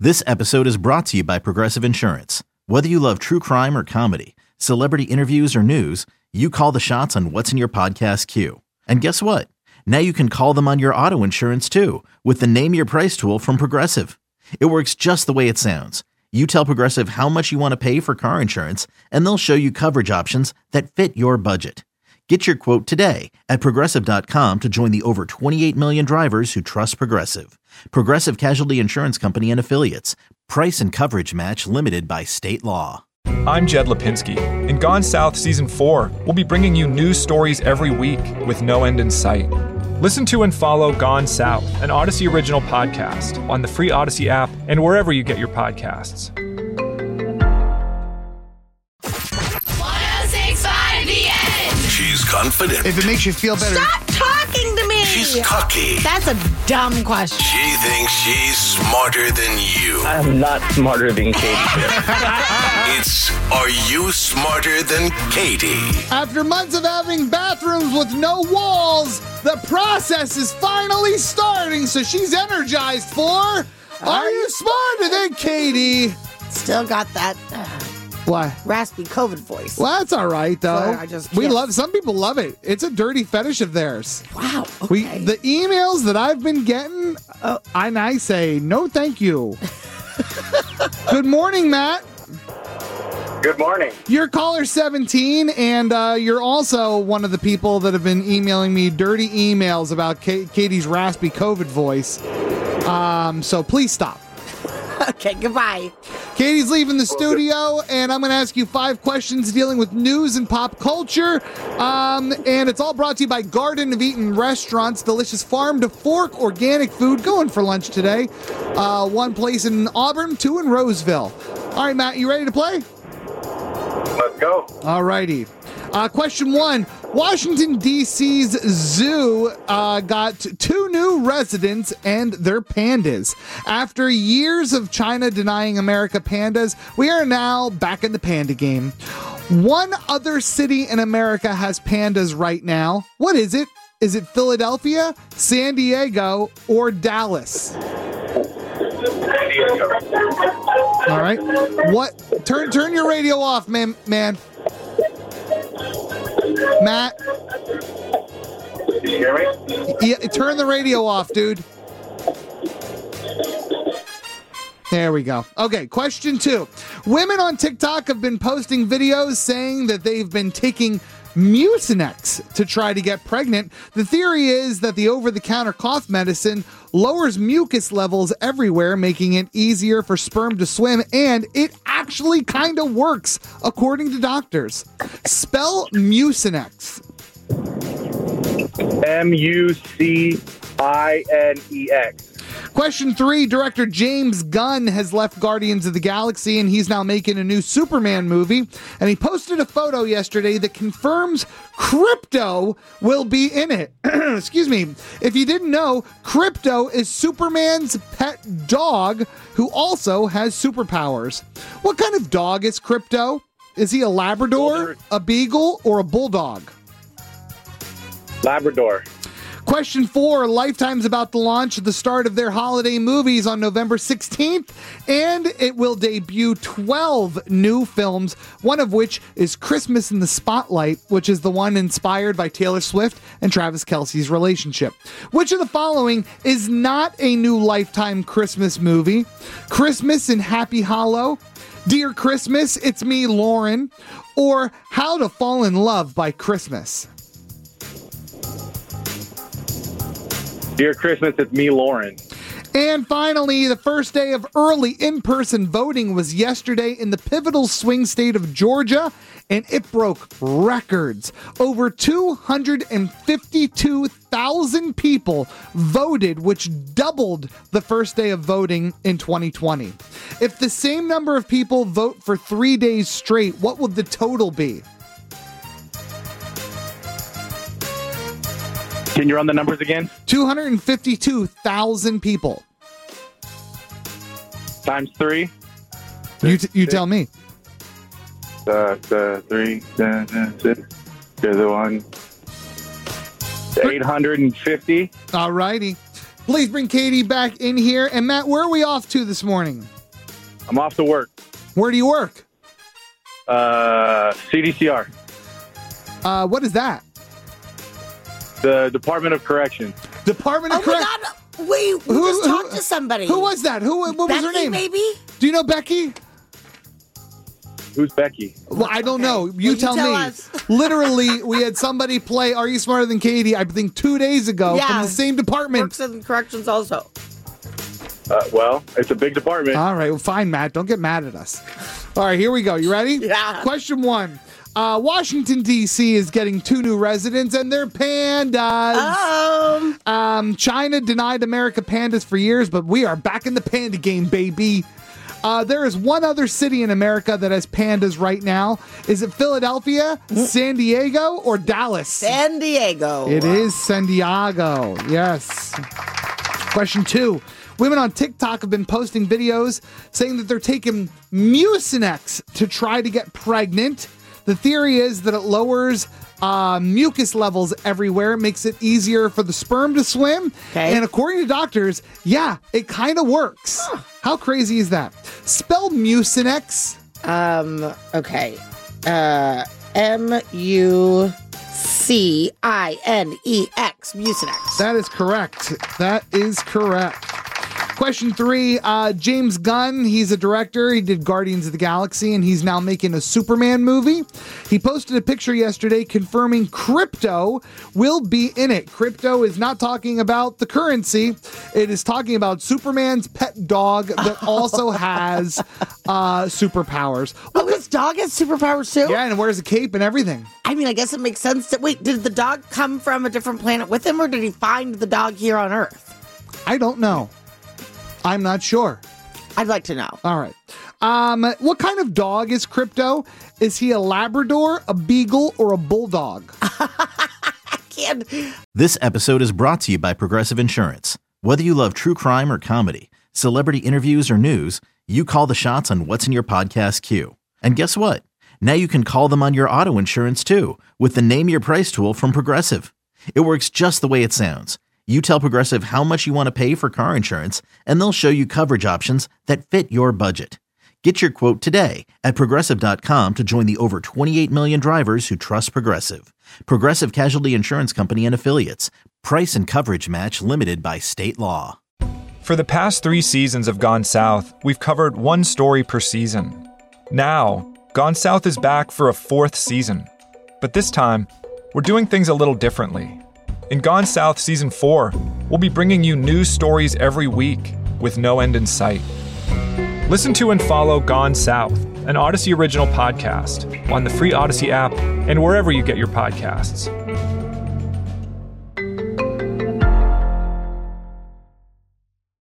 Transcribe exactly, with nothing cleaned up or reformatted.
This episode is brought to you by Progressive Insurance. Whether you love true crime or comedy, celebrity interviews or news, you call the shots on what's in your podcast queue. And guess what? Now you can call them on your auto insurance too with the Name Your Price tool from Progressive. It works just the way it sounds. You tell Progressive how much you want to pay for car insurance, and they'll show you coverage options that fit your budget. Get your quote today at Progressive dot com to join the over twenty-eight million drivers who trust Progressive. Progressive Casualty Insurance Company and Affiliates. Price and coverage match limited by state law. I'm Jed Lipinski. In Gone South Season four, we'll be bringing you news stories every week with no end in sight. Listen to and follow Gone South, an Odyssey original podcast, on the free Odyssey app and wherever you get your podcasts. She's confident. If it makes you feel better. Stop talking to me. She's cocky. That's a dumb question. She thinks she's smarter than you. I'm not smarter than Katie. It's Are You Smarter Than Katie? After months of having bathrooms with no walls, the process is finally starting, so she's energized for Are You Smarter Than Katie? Still got that uh, Why? raspy COVID voice. Well, that's all right, though. Sorry, I just we can't- love, some people love it. It's a dirty fetish of theirs. Wow. Okay. We The emails that I've been getting, uh, and I say, no thank you. Good morning, Matt. Good morning. You're caller seventeen, and uh, you're also one of the people that have been emailing me dirty emails about Ka- Katie's raspy COVID voice. Um, so please stop. Okay, goodbye. Katie's leaving the studio, and I'm going to ask you five questions dealing with news and pop culture. Um, and it's all brought to you by Garden of Eaton Restaurants, delicious farm-to-fork organic food going for lunch today. Uh, one place in Auburn, two in Roseville. All right, Matt, you ready to play? Let's go. All righty. Uh, question one. Washington, D C's zoo uh, got two new residents and their pandas. After years of China denying America pandas, we are now back in the panda game. One other city in America has pandas right now. What is it? Is it Philadelphia, San Diego, or Dallas? All right. What? Turn turn your radio off, man. Man. Matt. Did you hear me? Yeah, turn the radio off, dude. There we go. Okay, question two. Women on TikTok have been posting videos saying that they've been taking Mucinex to try to get pregnant. The theory is that the over-the-counter cough medicine lowers mucus levels everywhere, making it easier for sperm to swim, and it actually kind of works, according to doctors. Spell Mucinex. M U C I N E X. Question three, director James Gunn has left Guardians of the Galaxy, and he's now making a new Superman movie. And he posted a photo yesterday that confirms Crypto will be in it. Excuse me. If you didn't know, Crypto is Superman's pet dog who also has superpowers. What kind of dog is Crypto? Is he a Labrador, a Beagle, or a Bulldog? Labrador. Question four, Lifetime's about to launch the start of their holiday movies on November sixteenth, and it will debut twelve new films, one of which is Christmas in the Spotlight, which is the one inspired by Taylor Swift and Travis Kelce's relationship. Which of the following is not a new Lifetime Christmas movie? Christmas in Happy Hollow, Dear Christmas, It's Me, Lauren, or How to Fall in Love by Christmas? Dear Christmas, It's Me, Lauren. And finally, the first day of early in-person voting was yesterday in the pivotal swing state of Georgia, and it broke records. Over two hundred fifty-two thousand people voted, which doubled the first day of voting in twenty twenty. If the same number of people vote for three days straight, what would the total be? Can you run the numbers again? two hundred fifty-two thousand people. Times three. You t- you tell me. The the three. The, the, six. You're the one. eight hundred fifty. All righty. Please bring Katie back in here. And Matt, where are we off to this morning? I'm off to work. Where do you work? Uh, C D C R, Uh, what is that? the Department of Correction. Department Oh of my Correct. God. We, we Who- just who- talked to somebody. Who was that? Who? What was Becky, her name? maybe? Do you know Becky? Who's Becky? Well, I don't Okay. know. You Well, you tell, tell me. us. Literally, we had somebody play Are You Smarter Than Katie, I think two days ago Yeah. from the same department. Works in corrections also. Uh, well, it's a big department. All right, well, fine, Matt. Don't get mad at us. All right, here we go. You ready? Yeah. Question one. Uh, Washington, D C is getting two new residents, and they're pandas. Um, Um, China denied America pandas for years, but we are back in the panda game, baby. Uh, there is one other city in America that has pandas right now. Is it Philadelphia, San Diego, or Dallas? San Diego. It is San Diego. Yes. Question two. Women on TikTok have been posting videos saying that they're taking Mucinex to try to get pregnant. The theory is that it lowers uh, mucus levels everywhere, makes it easier for the sperm to swim. Okay. And according to doctors, yeah, it kind of works. How crazy is that? Spell Mucinex. Um, okay. Uh, M U C I N E X. Mucinex. That is correct. That is correct. Question three, uh, James Gunn, he's a director. He did Guardians of the Galaxy, and he's now making a Superman movie. He posted a picture yesterday confirming crypto will be in it. Crypto is not talking about the currency. It is talking about Superman's pet dog that also has uh, superpowers. Oh, his dog has superpowers too? Yeah, and wears a cape and everything. I mean, I guess it makes sense. To, wait, did the dog come from a different planet with him, or did he find the dog here on Earth? I don't know. I'm not sure. I'd like to know. All right. Um, what kind of dog is Crypto? Is he a Labrador, a Beagle, or a Bulldog? Can't. This episode is brought to you by Progressive Insurance. Whether you love true crime or comedy, celebrity interviews or news, you call the shots on what's in your podcast queue. And guess what? Now you can call them on your auto insurance too with the Name Your Price tool from Progressive. It works just the way it sounds. You tell Progressive how much you want to pay for car insurance, and they'll show you coverage options that fit your budget. Get your quote today at Progressive dot com to join the over twenty-eight million drivers who trust Progressive. Progressive Casualty Insurance Company and Affiliates. Price and coverage match limited by state law. For the past three seasons of Gone South, we've covered one story per season. Now, Gone South is back for a fourth season. But this time, we're doing things a little differently. In Gone South Season four, we'll be bringing you new stories every week with no end in sight. Listen to and follow Gone South, an Odyssey original podcast, on the free Odyssey app and wherever you get your podcasts.